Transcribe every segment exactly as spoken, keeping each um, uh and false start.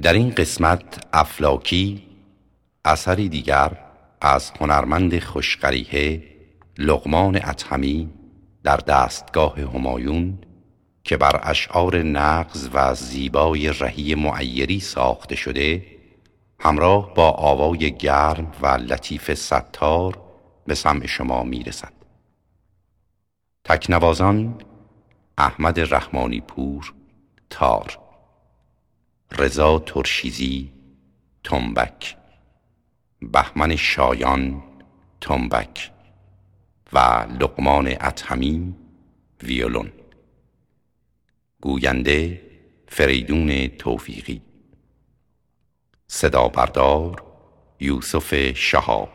در این قسمت افلاکی، اثری دیگر از هنرمند خوشقریحه لقمان اطهمی در دستگاه همایون که بر اشعار نغز و زیبای رهی معیری ساخته شده، همراه با آوای گرم و لطیف ستار به سمع شما میرسد. تکنوازان: احمد رحمانی پور تار، رضا ترشیزی تنبک، بهمن شایان تنبک و لقمان اطهمی ویولون. گوینده فریدون توفیقی. صدا بردار یوسف شهاب.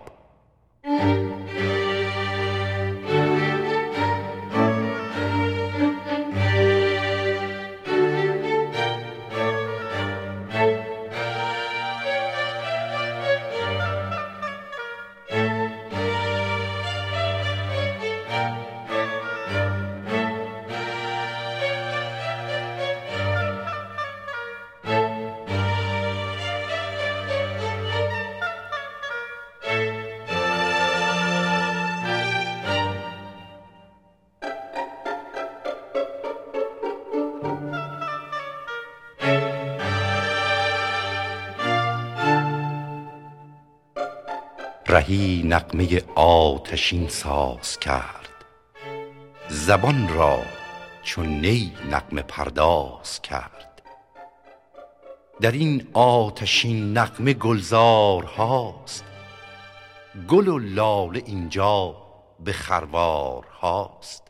رهی نغمه آتشین ساز کرد، زبان را چون نی نغمه پرداز کرد. در این آتشین نغمه گلزار هاست، گل و لاله اینجا به خروار هاست.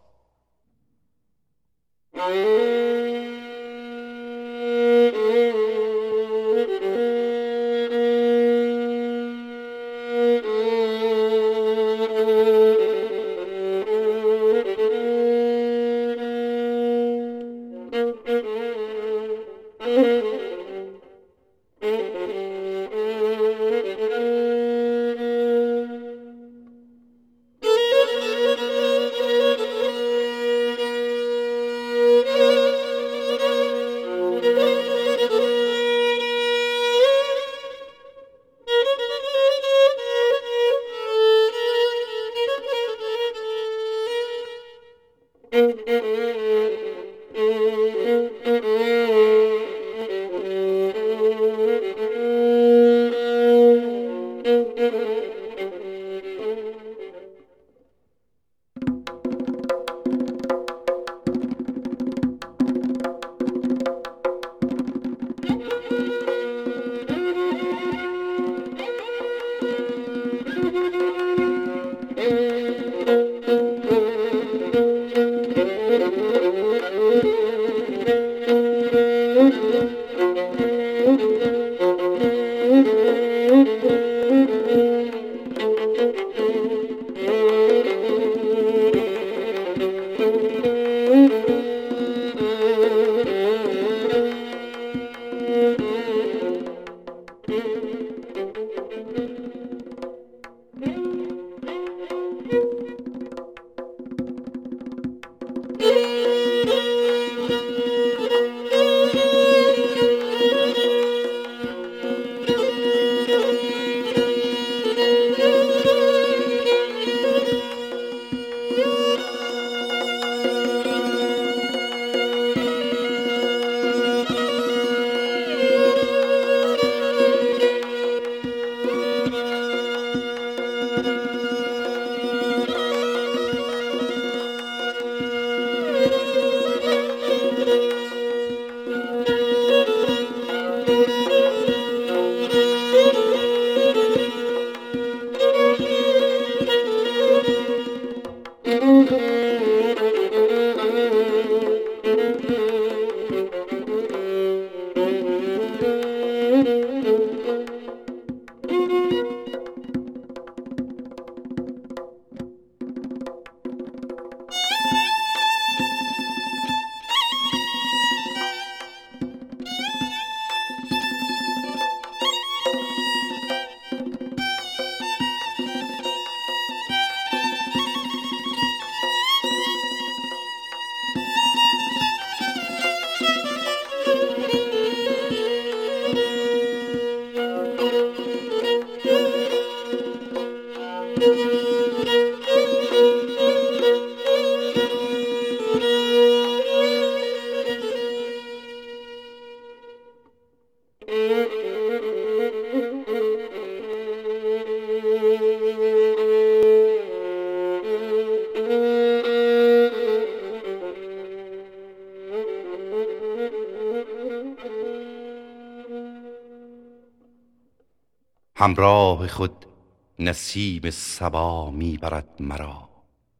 همراه خود نسیم صبا می برد مرا،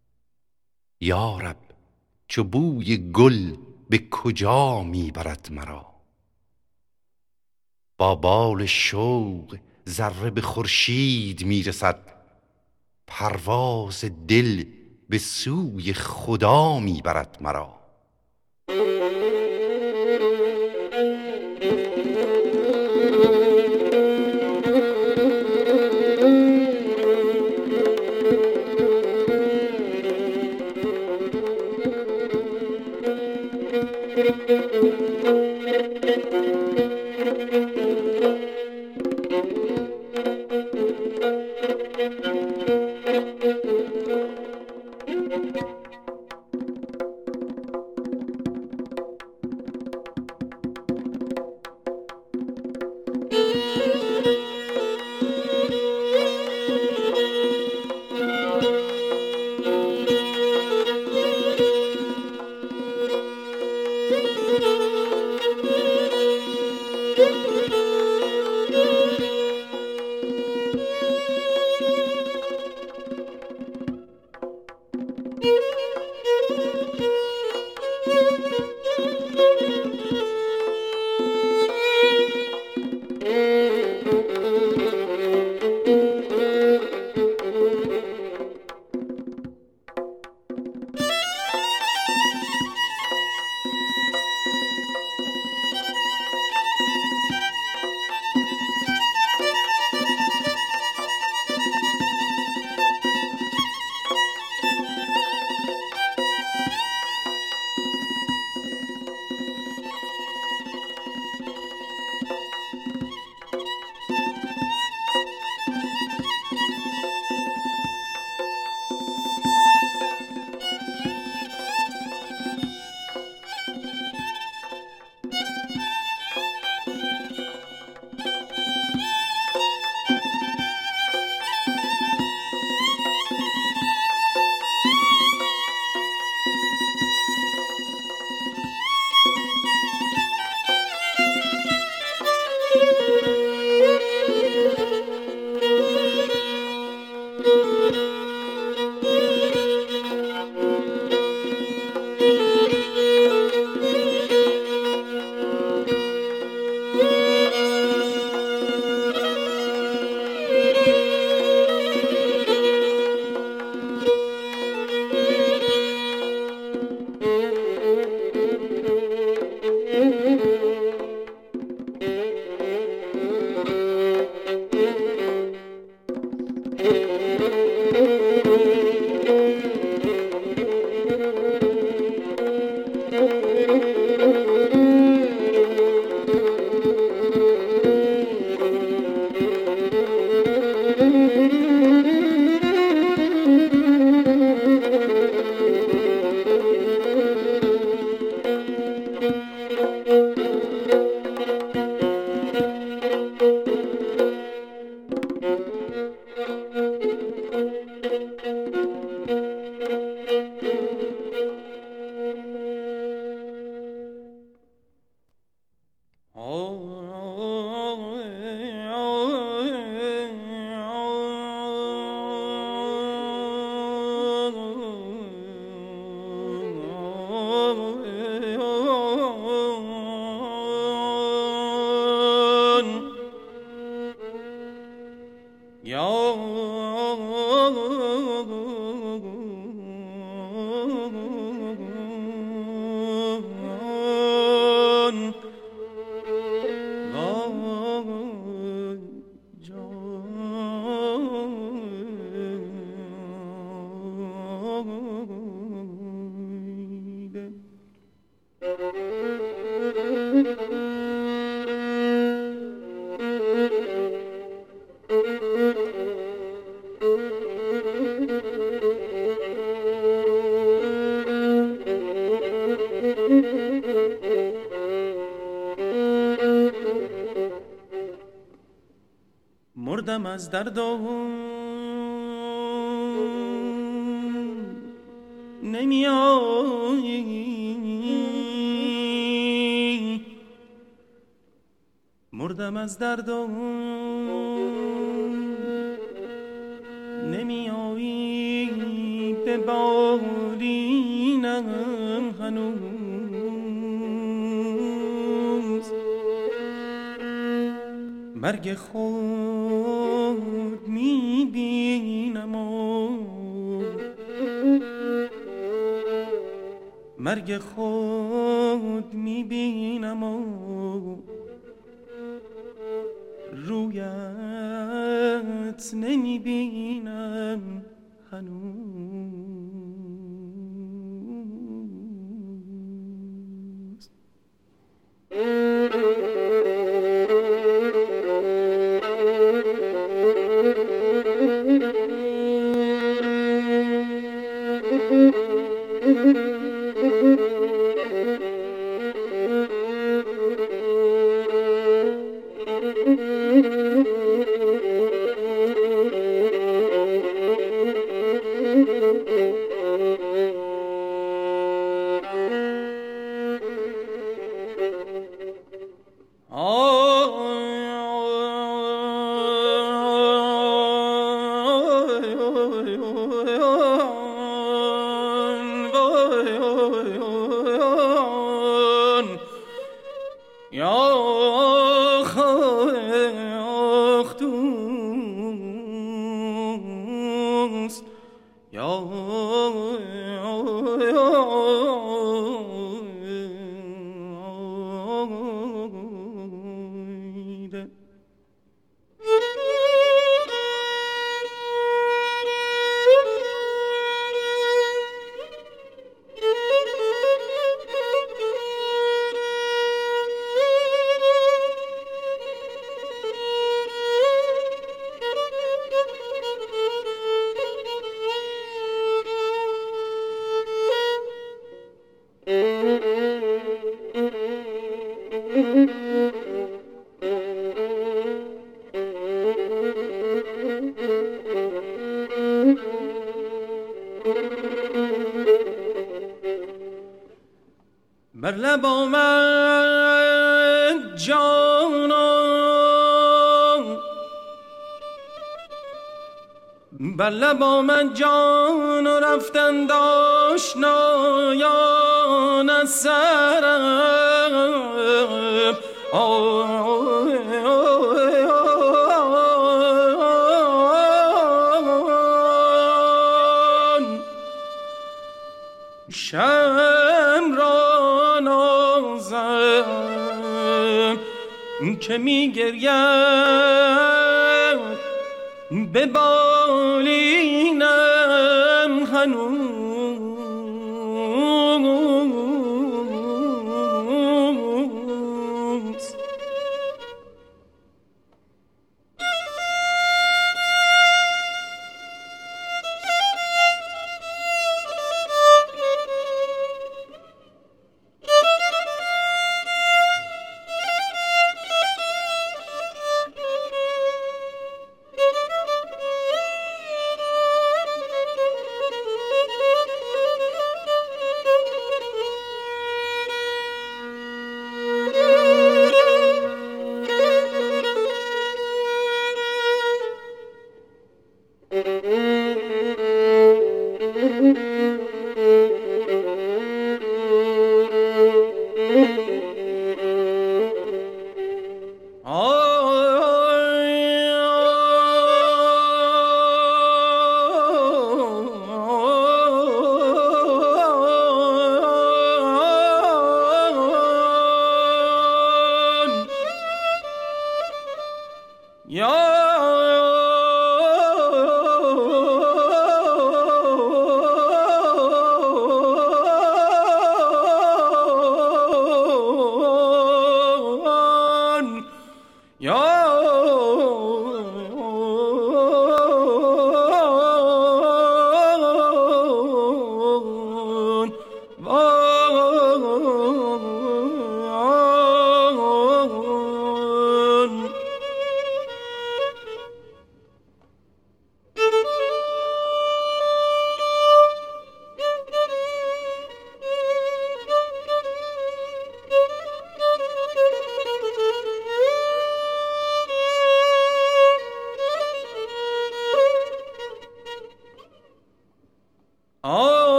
یارب چو بوی گل به کجا می برد مرا. با بال شوق ذره به خورشید می رسد، پرواز دل به سوی خدا می برد مرا. مردم از درد و نمیایی، مردم از درد و نمیایی، به بالینم هنوز مرگ خود میبینم و مرگ خود میبینم و رویت نمیبینم هنوز. بر لب آمد جانم، بر لب آمد جان و رفتند آشنایان از سرم. شم را نازم که می گرید به بالینم هنوز.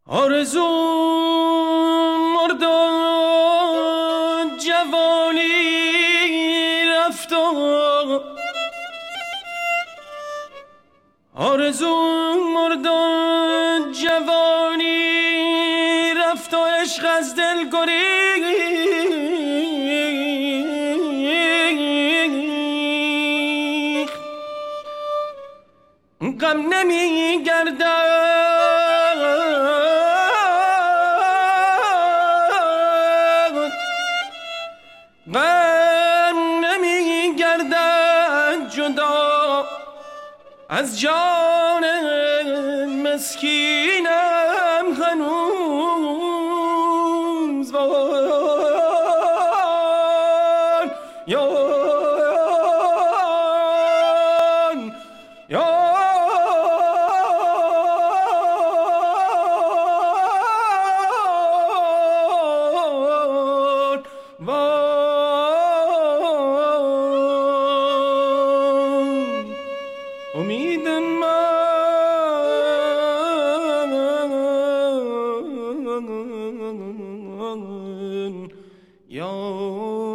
آرزو مرد جوانی رفت آرزو مرد جوانی رفت و عشق از دل گریخت غم نمی گردد غم نمی گردد جدا از جان مسکینم هنوز وان یان یان وان امید من یا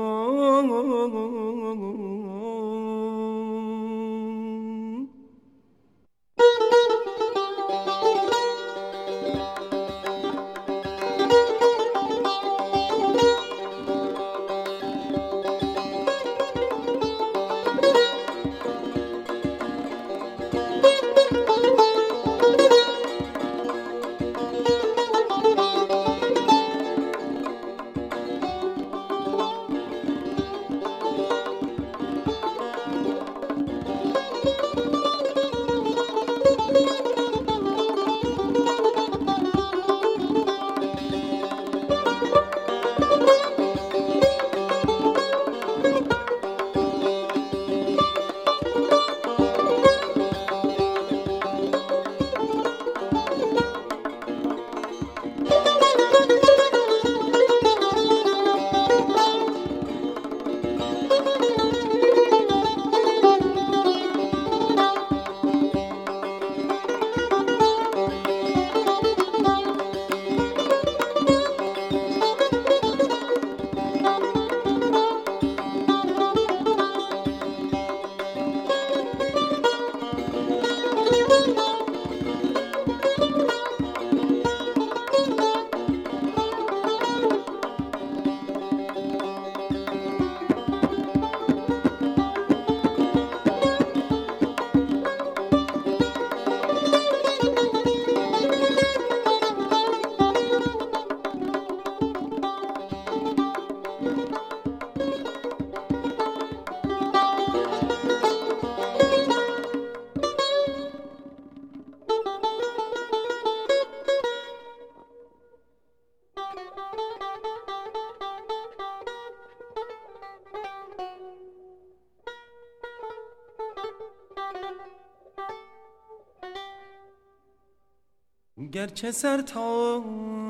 گرچه سر تا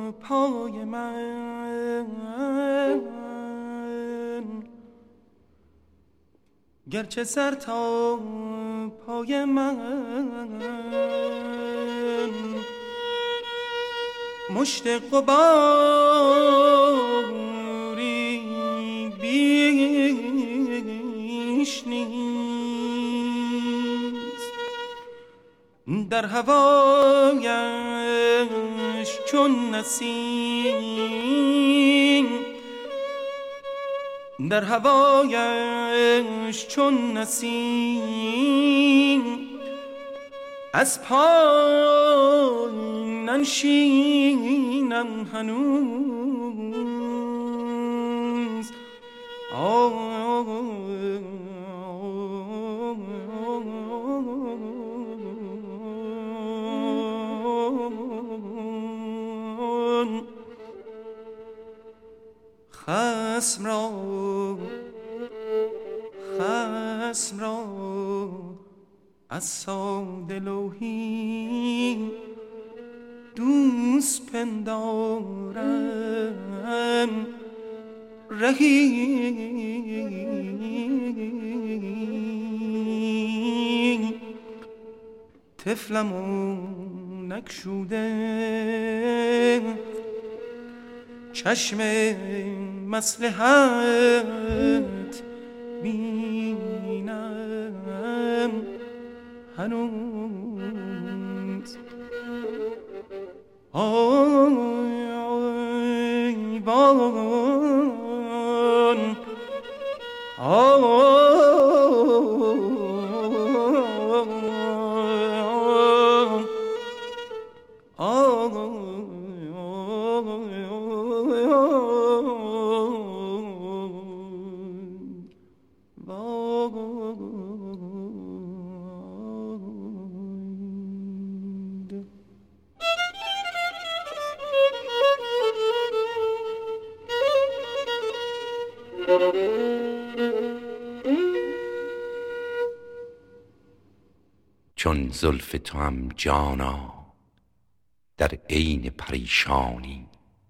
پای من گرچه سر تا پای من مشت غباری بیش نیست در هوایش چون نسیم در هوایش چون نسیم از پای ننشینم هنوز آه خصم را خصم را از ساده لوحی دوست پندارم رهی طفلم و نکشوده چشم مصلحت بینم هنوز. آی بان آی چون زلف توام جانا در عین پریشانی،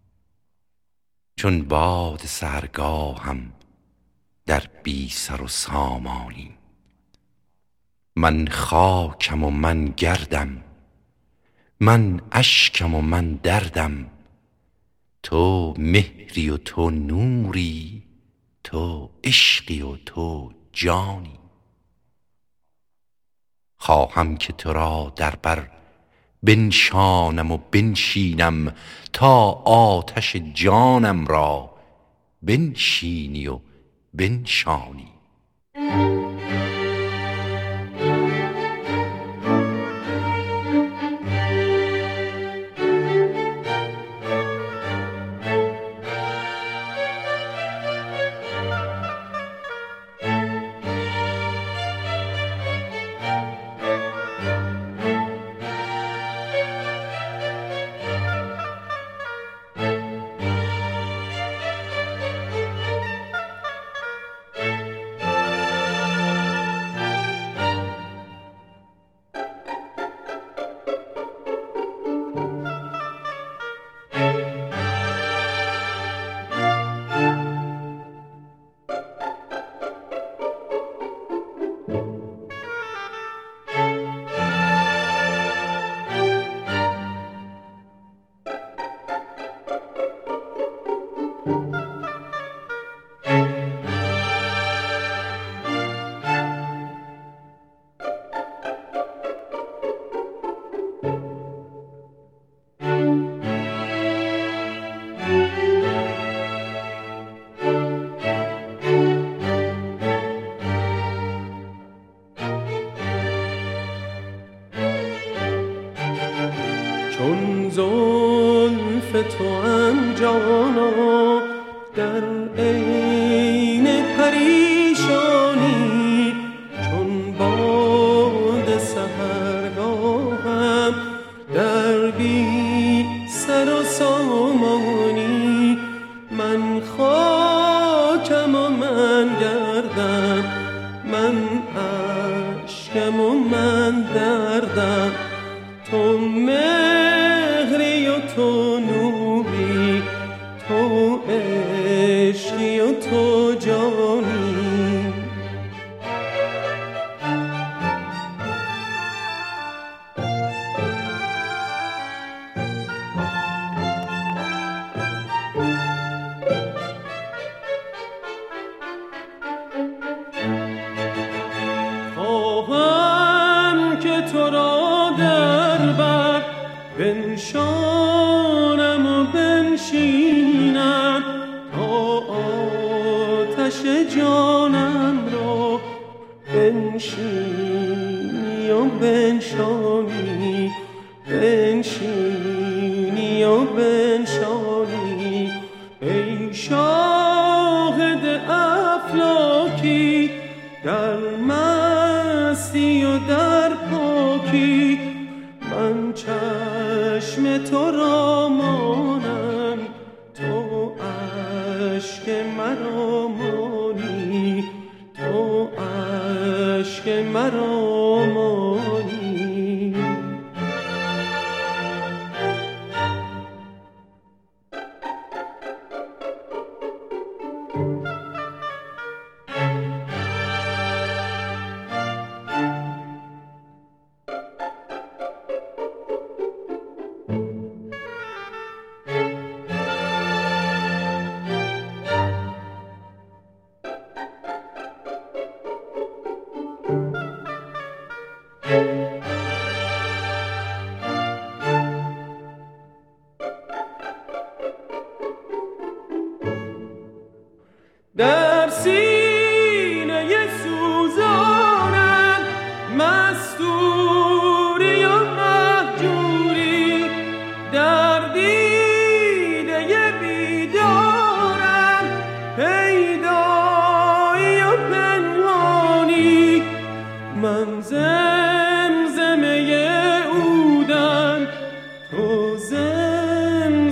چون باد سحرگاهم در بی سر و سامانی. من خاکم و من گردم، من اشکم و من دردم، تو مهری و تو نوری، تو عشقی و تو جانی. خواهم که تو را در بر بنشانم و بنشینم، تا آتش جانم را بنشینی و بنشانی. چون زلف توام جانا در عین پریشانی، چون باد سحرگاهم در بی سر و سامانی. من خاکم و من گردم، من اشکم و من دردم، تو مهری و تو نوری، تو عشقی و تو جانی. خواهم که تو را در بر بنشانم و بنشینم، تا آتش جانم را بنشینی و بنشانی، بنشینی و بنشانی. ای شاهد افلاکی در مستی و در پاکی، من چشم تو را مانم، تو اشک مرا مانی، تو اشک مرا مانی.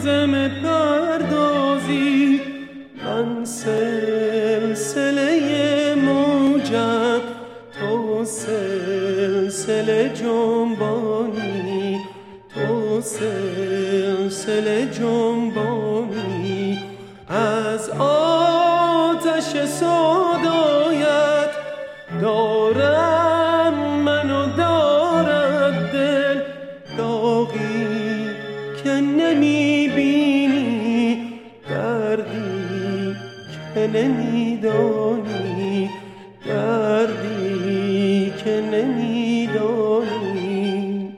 زمزمه پردازی، من سلسله موجم، تو سلسله جنبانی، تو سلسله جنبانی. از آتش سودایت دارم منو دارد دل، داغی که نمیبینی، دردی که نمیدانی، دردی که نمیدانی.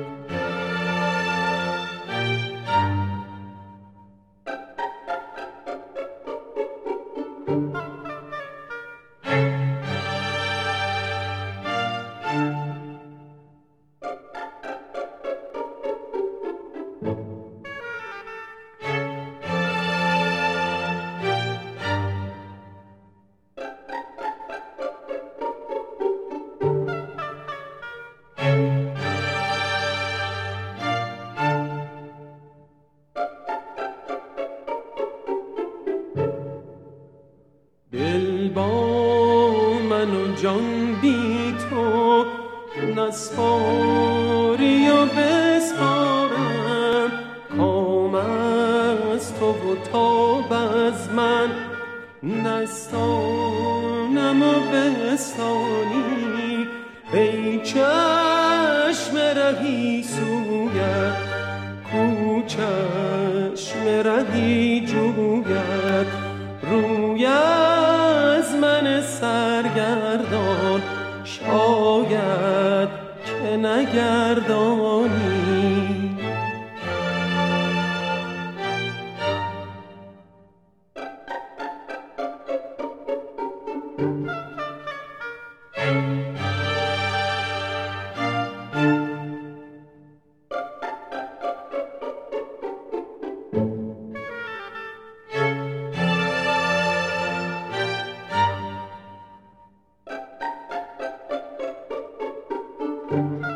دل با من و جان بی تو نسپاری و بسپارم، کام از تو و تاب از من نستانم و بستانی. ای چشم رهی سویت کو چشم رهی جویت، روی از من سرگردان شاید که نگردانی. thank you